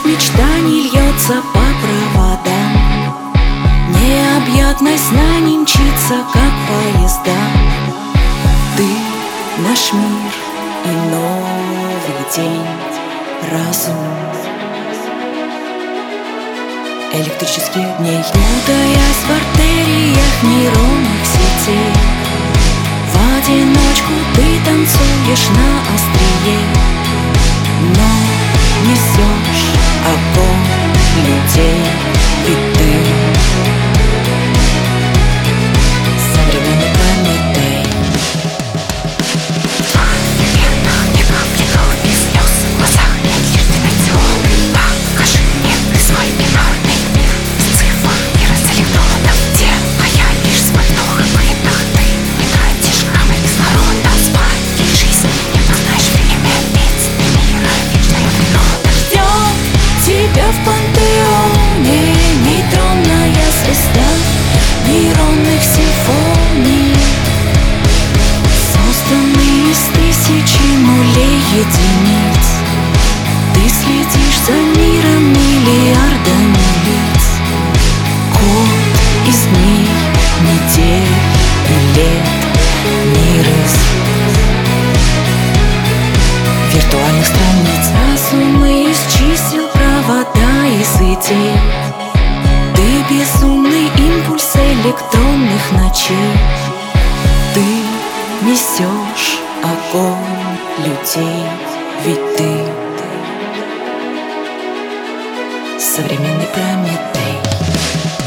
Поток мечтаний льется по проводам, необъятность знаний мчится, как поезда. Ты — наш мир и новый день, разум электрических дней. Путаясь в артериях нейронных сетей, в одиночку ты танцуешь на острие, но несешь огонь людей. Ведь ты современный Прометей. Вселенная не повлекал без слез, в глазах нет лишь дистанционный. Покажи мне ты свой бинарный мир, с цифр и электронов, где моя лишь свой вдох и выдох. Ты не тратишь граммы кислорода, спать жизнь не познаешь время лиц мира, вечная природа. Ждем тебя в пантеоне, нейтронная звезда нейронных симфоний, созданный из тысячи нулей единиц. Ты следишь за миром миллиардами лиц, код из дней, недель и лет, мир из виртуальных страниц. Разумы из чисел, провода из идей. Ты безумный импульс электронных ночей. Ты несешь огонь людей. Ведь ты современный Прометей.